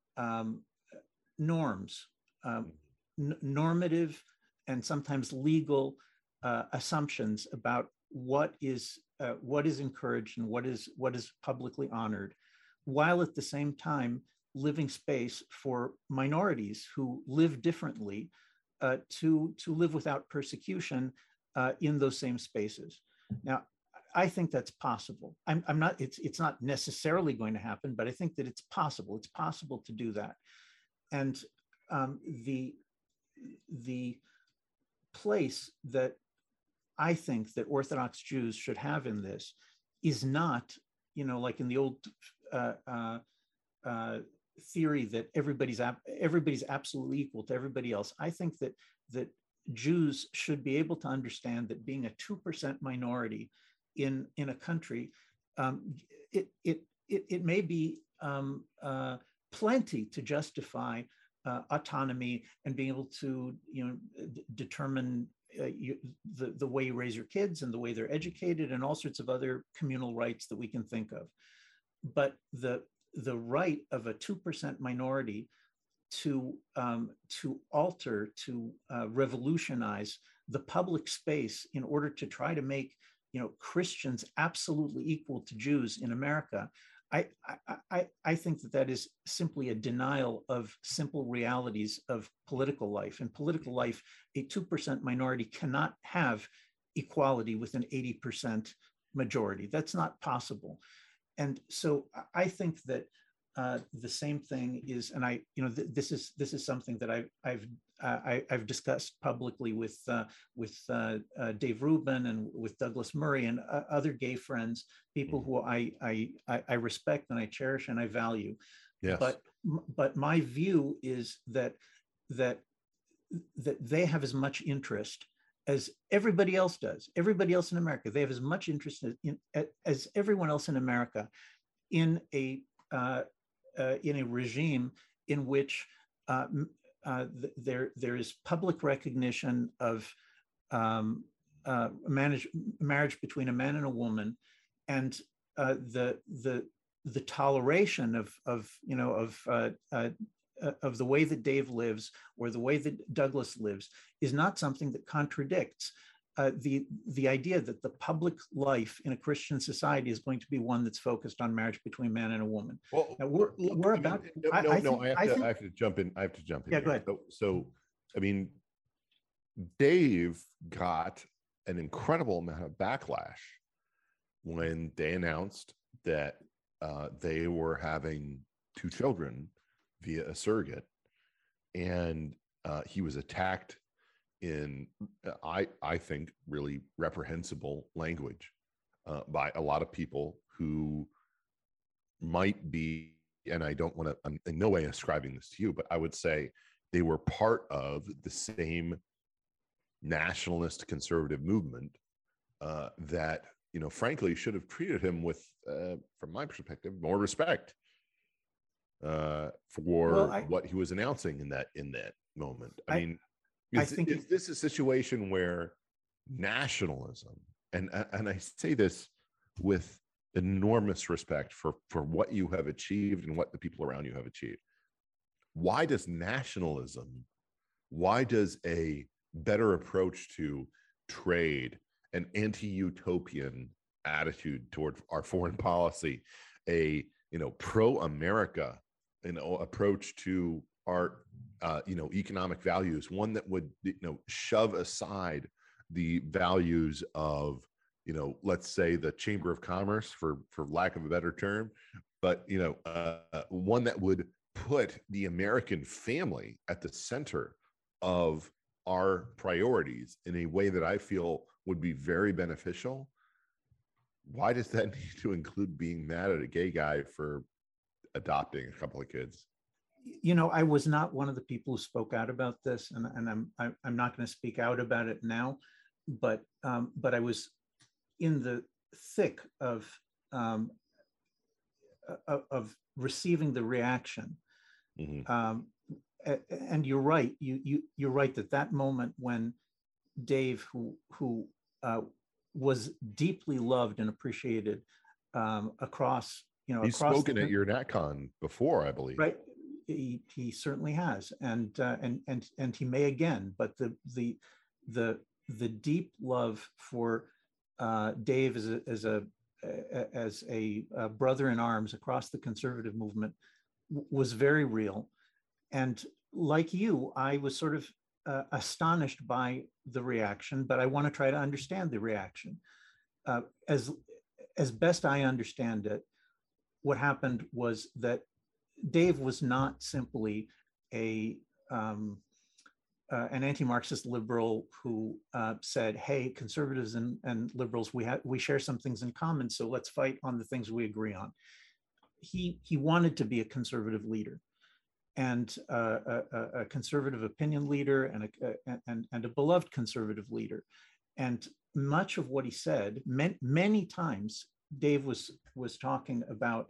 norms, normative and sometimes legal assumptions about what is encouraged and what is publicly honored, while at the same time living space for minorities who live differently to live without persecution in those same spaces. Now, I think that's possible. I'm not. It's not necessarily going to happen, but I think that it's possible. It's possible to do that, and the place that I think that Orthodox Jews should have in this is not, like in the old theory that everybody's absolutely equal to everybody else. I think that Jews should be able to understand that being a 2% minority in a country, it may be plenty to justify autonomy and being able to determine the way you raise your kids and the way they're educated and all sorts of other communal rights that we can think of. But the right of a 2% minority to alter, to revolutionize the public space in order to try to make Christians absolutely equal to Jews in America, I think that is simply a denial of simple realities of political life. In political life, a 2% minority cannot have equality with an 80% majority. That's not possible. And so I think that the same thing is, and this is something that I've discussed publicly with Dave Rubin and with Douglas Murray and other gay friends, people who I respect and I cherish and I value. Yes. But my view is that they have as much interest as everybody else does. Everybody else in America, they have as much interest as everyone else in America in a regime in which there is public recognition of marriage between a man and a woman, and the toleration of the way that Dave lives or the way that Douglas lives is not something that contradicts the idea that the public life in a Christian society is going to be one that's focused on marriage between a man and a woman. Well, I have to jump in. Yeah, go ahead. So, I mean, Dave got an incredible amount of backlash when they announced that they were having 2 children via a surrogate, and he was attacked in I think really reprehensible language by a lot of people who might be, and I don't want to, I'm in no way ascribing this to you, but I would say they were part of the same nationalist conservative movement that, frankly, should have treated him with, from my perspective, more respect for what he was announcing in that moment. I think is this a situation where nationalism, and I say this with enormous respect for what you have achieved and what the people around you have achieved. Why does a better approach to trade, an anti-utopian attitude toward our foreign policy, a pro-America approach to our economic values, one that would shove aside the values of let's say the Chamber of Commerce, for lack of a better term, but one that would put the American family at the center of our priorities in a way that I feel would be very beneficial. Why does that need to include being mad at a gay guy for adopting a couple of kids? I was not one of the people who spoke out about this, and I'm not going to speak out about it now, but I was in the thick of receiving the reaction. Mm-hmm. And you're right. You're right that moment when Dave, who was deeply loved and appreciated across, he's spoken at your NatCon before, I believe. Right. He certainly has, and he may again. But the deep love for Dave as a brother in arms across the conservative movement was very real. And like you, I was sort of astonished by the reaction, but I want to try to understand the reaction. As best I understand it, what happened was that Dave was not simply an anti-Marxist liberal who said, "Hey, conservatives and liberals, we share some things in common, so let's fight on the things we agree on." He wanted to be a conservative leader, and a conservative opinion leader, and a beloved conservative leader. And much of what he said, many times, Dave was talking about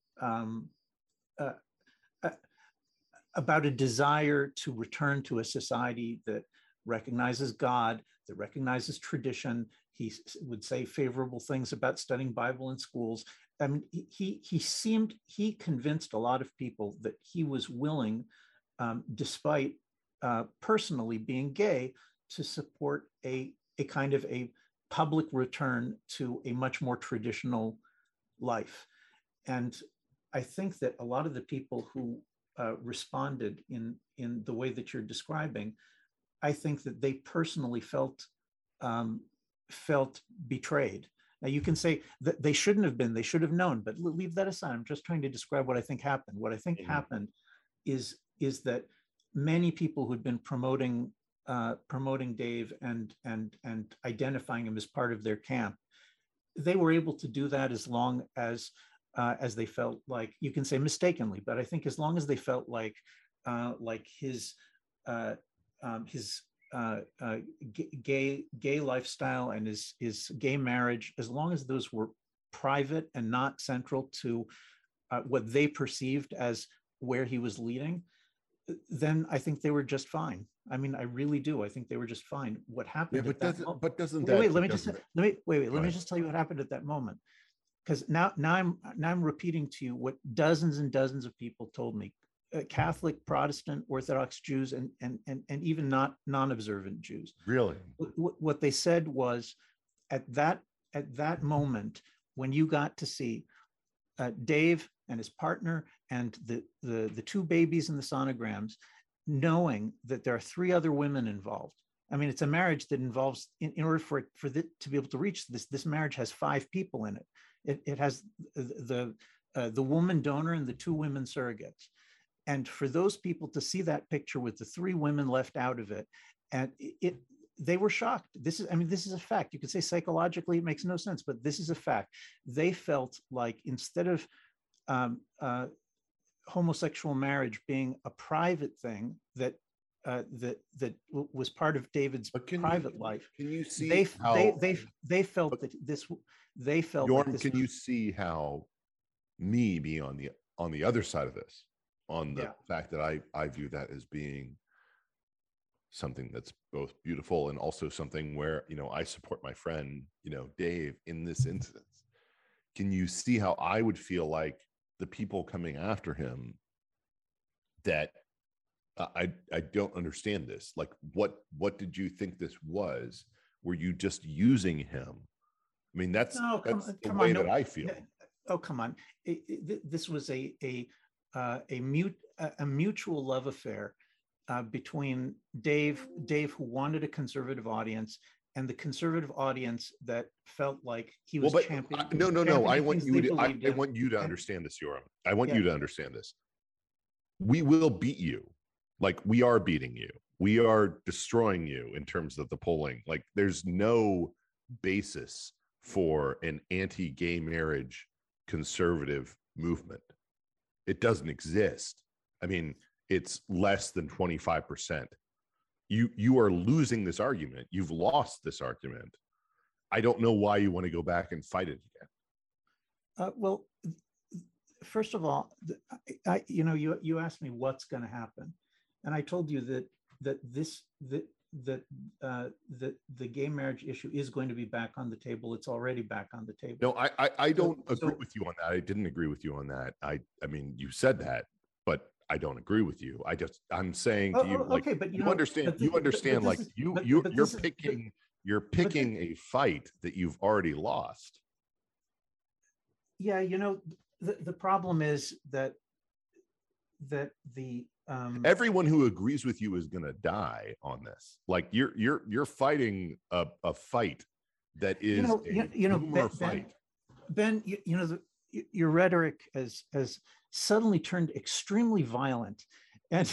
a desire to return to a society that recognizes God, that recognizes tradition. He would say favorable things about studying Bible in schools. I mean, he convinced a lot of people that he was willing, despite personally being gay, to support a kind of a public return to a much more traditional life. And I think that a lot of the people who responded in the way that you're describing, I think that they personally felt betrayed. Now you can say that they shouldn't have been, they should have known, but leave that aside. I'm just trying to describe what I think happened. What I think happened is that many people who'd been promoting Dave and identifying him as part of their camp, they were able to do that as long as they felt like, you can say mistakenly, but I think as long as they felt like his gay lifestyle and his gay marriage, as long as those were private and not central to what they perceived as where he was leading, then I think they were just fine. I mean, I really do. I think they were just fine. What happened? Yeah, but doesn't wait, that? let me just tell you what happened at that moment. Because now I'm repeating to you what dozens and dozens of people told me, Catholic, Protestant, Orthodox Jews, and even not non-observant Jews. Really, what they said was, at that moment when you got to see Dave and his partner and the two babies in the sonograms, knowing that there are three other women involved. I mean, it's a marriage that involves, in order for it to be able to reach this marriage has 5 people in it. It has the woman donor and the 2 women surrogates. And for those people to see that picture with the 3 women left out of it, and they were shocked. This is a fact. You could say psychologically it makes no sense, but this is a fact. They felt like instead of homosexual marriage being a private thing that was part of David's private life. Can you see they felt but, that this? They felt. Jorm, that this can you see how me being on the other side of this, on the fact that I view that as being something that's both beautiful and also something where, I support my friend, Dave in this instance. Can you see how I would feel like the people coming after him that I don't understand this. Like, what did you think this was? Were you just using him? I mean, that's the way that I feel. Oh, come on. This was a mutual love affair between Dave, who wanted a conservative audience, and the conservative audience that felt like he was championing. No. I want you to understand this, Yoram. I want you to understand this. We will beat you. Like, we are beating you. We are destroying you in terms of the polling. Like, there's no basis for an anti-gay marriage conservative movement. It doesn't exist. I mean, it's less than 25%. You are losing this argument. You've lost this argument. I don't know why you want to go back and fight it again. Well, first of all, you asked me what's going to happen, and I told you that the gay marriage issue is going to be back on the table. It's already back on the table. No, I don't agree with you on that. I didn't agree with you on that. I mean, you said that, but I don't agree with you. I'm saying to you, okay, but you're picking a fight that you've already lost. Yeah, the problem is that the everyone who agrees with you is going to die on this. Like, you're fighting a fight that is a fight. Ben, your rhetoric has suddenly turned extremely violent, and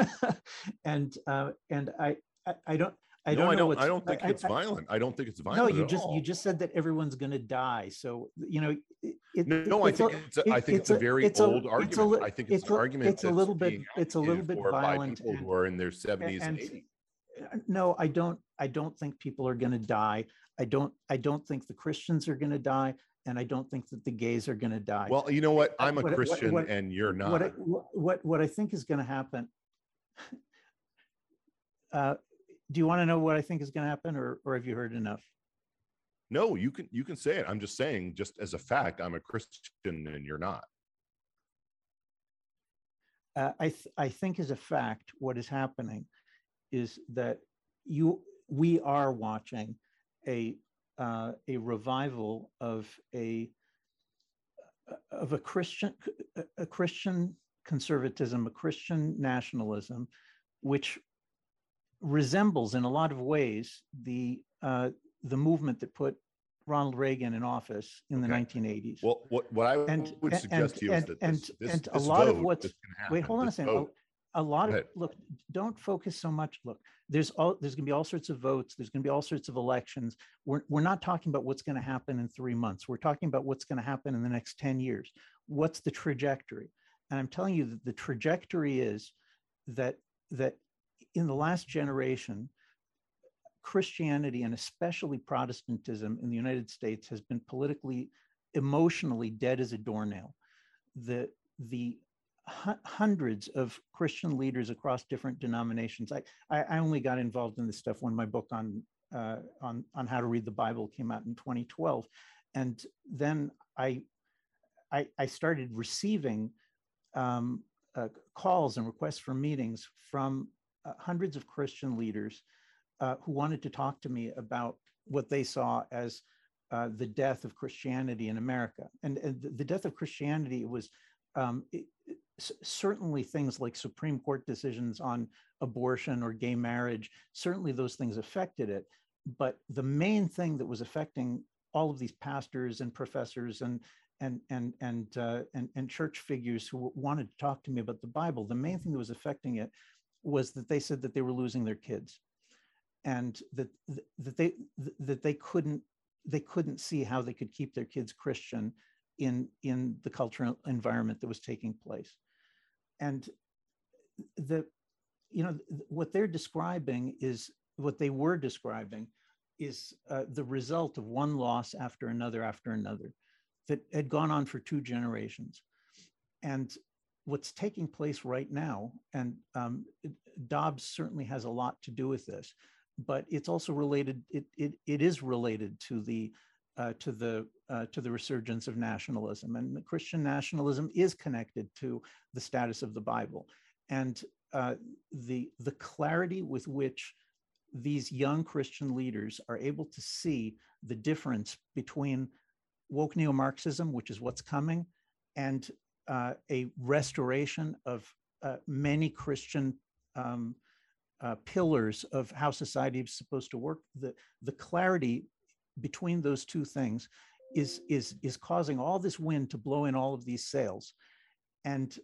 I don't think it's violent. I don't think it's violent. No, you just said that everyone's going to die. So I think it's a very old argument. I think it's an argument. It's a little bit violent. People who are in their 70s and 80s. No, I don't think people are going to die. I don't think the Christians are going to die, and I don't think that the gays are going to die. Well, you know what? I'm a Christian and you're not. What I think is going to happen. Do you want to know what I think is going to happen, or have you heard enough? No, you can say it. I'm just saying, just as a fact, I'm a Christian and you're not. I think as a fact, what is happening is that we are watching a revival of of a Christian conservatism, a Christian nationalism, which resembles in a lot of ways the movement that put Ronald Reagan in office in the 1980s. Well, what I would suggest to you is that this a lot of vote what's is gonna happen. wait, hold on a second. Vote. A lot Go of ahead. look, don't focus so much. Look, there's going to be all sorts of votes. There's going to be all sorts of elections. We're not talking about what's going to happen in 3 months. We're talking about what's going to happen in the next 10 years. What's the trajectory? And I'm telling you that the trajectory is that in the last generation, Christianity and especially Protestantism in the United States has been politically, emotionally dead as a doornail. The hundreds of Christian leaders across different denominations. I only got involved in this stuff when my book on how to read the Bible came out in 2012, and then I started receiving calls and requests for meetings from hundreds of Christian leaders who wanted to talk to me about what they saw as the death of Christianity in America. And the death of Christianity was certainly things like Supreme Court decisions on abortion or gay marriage. Certainly those things affected it. But the main thing that was affecting all of these pastors and professors and church figures who wanted to talk to me about the Bible, the main thing that was affecting it was that they said that they were losing their kids, and that they couldn't see how they could keep their kids Christian in the cultural environment that was taking place. And what they were describing is the result of one loss after another that had gone on for 2 generations. And what's taking place right now, and Dobbs certainly has a lot to do with this, but it's also related. It is related to the resurgence of nationalism, and the Christian nationalism is connected to the status of the Bible, and the clarity with which these young Christian leaders are able to see the difference between woke neo-Marxism, which is what's coming, and a restoration of many Christian pillars of how society is supposed to work. The clarity between those two things is causing all this wind to blow in all of these sails, and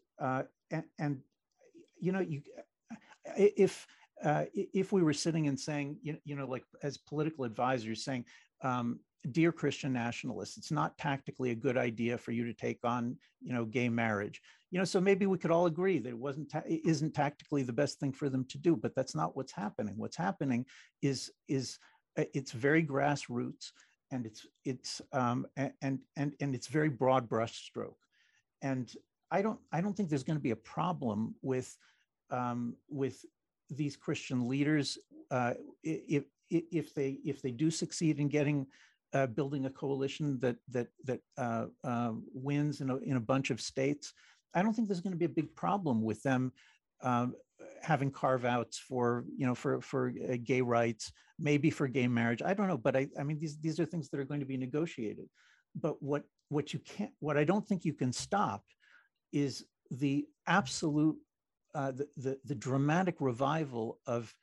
if we were sitting and saying, like as political advisors saying, dear Christian nationalists, it's not tactically a good idea for you to take on, gay marriage. So maybe we could all agree that it isn't tactically the best thing for them to do, but that's not what's happening. What's happening is it's very grassroots, and it's very broad brush stroke. And I don't think there's going to be a problem with these Christian leaders if they do succeed in getting building a coalition that wins in a bunch of states. I don't think there's going to be a big problem with them having carve-outs for gay rights, maybe for gay marriage. I don't know, but I mean these are things that are going to be negotiated. But what I don't think you can stop is the absolute the dramatic revival of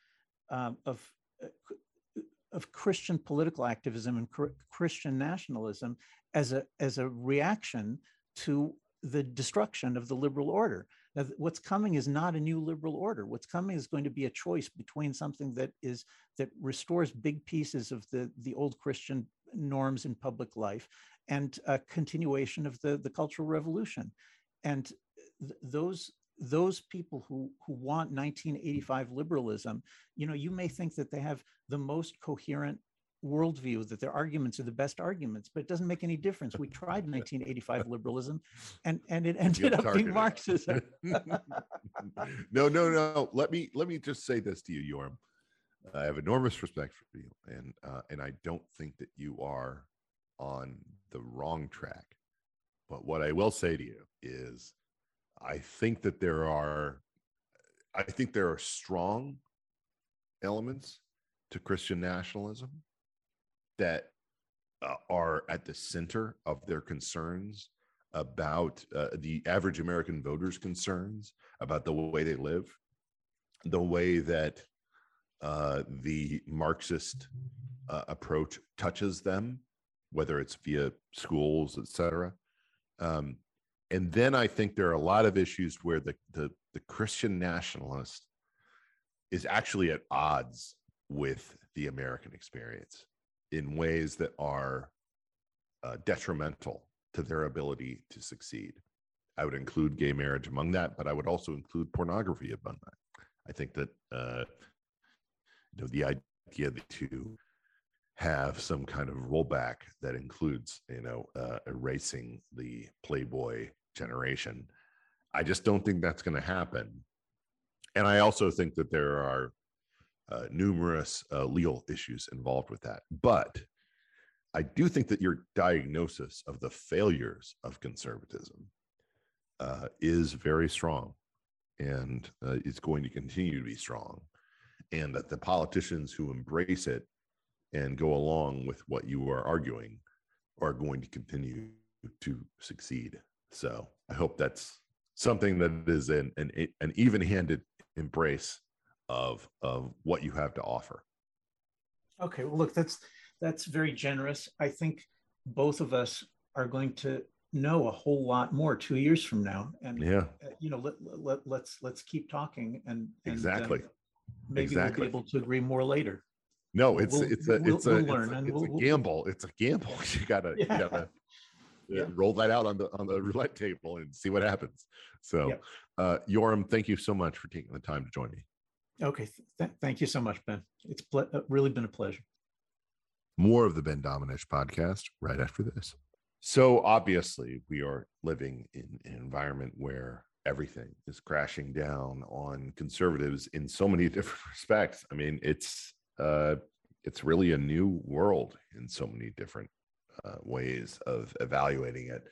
Christian political activism and Christian nationalism as a reaction to the destruction of the liberal order. Now, what's coming is not a new liberal order. What's coming is going to be a choice between something that restores big pieces of the old Christian norms in public life and a continuation of the Cultural Revolution. And those people who want 1985 liberalism, you may think that they have the most coherent worldview, that their arguments are the best arguments, but it doesn't make any difference. We tried 1985 liberalism, and it ended up being Marxism. No. Let me just say this to you, Yoram. I have enormous respect for you, and I don't think that you are on the wrong track. But what I will say to you is, I think there are strong elements to Christian nationalism that are at the center of their concerns about the average American voter's concerns about the way they live, the way that the Marxist approach touches them, whether it's via schools, etc. And then I think there are a lot of issues where the Christian nationalist is actually at odds with the American experience in ways that are detrimental to their ability to succeed. I would include gay marriage among that, but I would also include pornography among that. I think that the idea to have some kind of rollback that includes erasing the Playboy generation, I just don't think that's going to happen. And I also think that there are numerous legal issues involved with that. But I do think that your diagnosis of the failures of conservatism is very strong, and it's going to continue to be strong, and that the politicians who embrace it and go along with what you are arguing are going to continue to succeed. So I hope that's something that is an even-handed embrace of what you have to offer. Okay, well, look, that's very generous. I think both of us are going to know a whole lot more 2 years from now, and let's keep talking and exactly. Maybe we'll be able to agree more later. No, it's a gamble. It's a gamble. You gotta roll that out on the roulette table and see what happens. So, Yoram, thank you so much for taking the time to join me. Okay, thank you so much, Ben. It's really been a pleasure. More of the Ben Domenech podcast right after this. So obviously, we are living in an environment where everything is crashing down on conservatives in so many different respects. I mean, it's really a new world in so many different ways of evaluating it.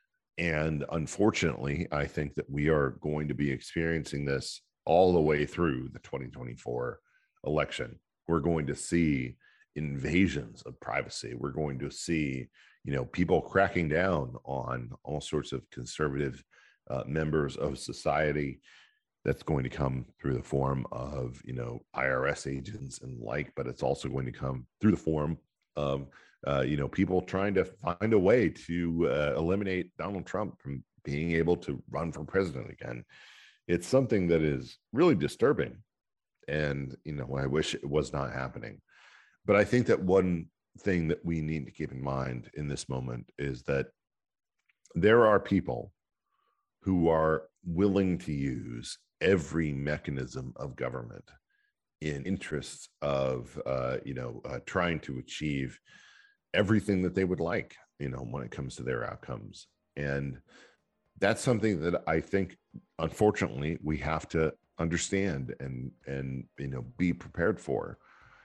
And unfortunately, I think that we are going to be experiencing this all the way through the 2024 election. We're going to see invasions of privacy. We're going to see, people cracking down on all sorts of conservative members of society. That's going to come through the form of, IRS agents and but it's also going to come through the form of, people trying to find a way to eliminate Donald Trump from being able to run for president again. It's something that is really disturbing. And, I wish it was not happening. But I think that one thing that we need to keep in mind in this moment is that there are people who are willing to use every mechanism of government in interests of, trying to achieve everything that they would like, when it comes to their outcomes. And that's something that I think, unfortunately, we have to understand and be prepared for.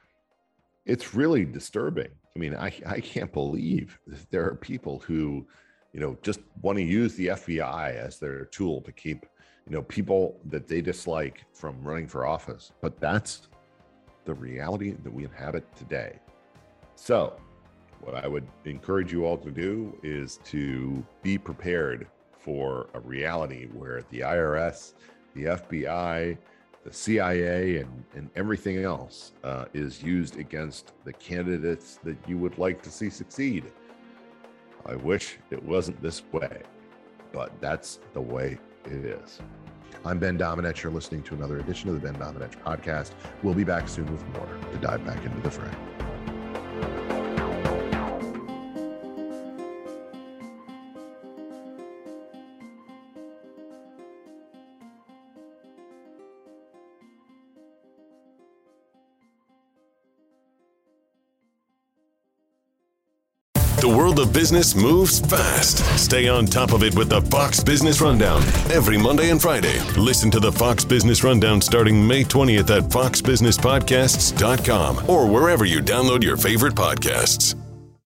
It's really disturbing. I mean, I can't believe there are people who, just want to use the FBI as their tool to keep, people that they dislike from running for office. But that's the reality that we inhabit today. So what I would encourage you all to do is to be prepared for a reality where the IRS, the FBI, the CIA, and everything else is used against the candidates that you would like to see succeed. I wish it wasn't this way, but that's the way it is. I'm Ben Domenech. You're listening to another edition of the Ben Domenech podcast. We'll be back soon with more to dive back into the fray. The world of business moves fast. Stay on top of it with the Fox Business Rundown every Monday and Friday. Listen to the Fox Business Rundown starting May 20th at foxbusinesspodcasts.com or wherever you download your favorite podcasts.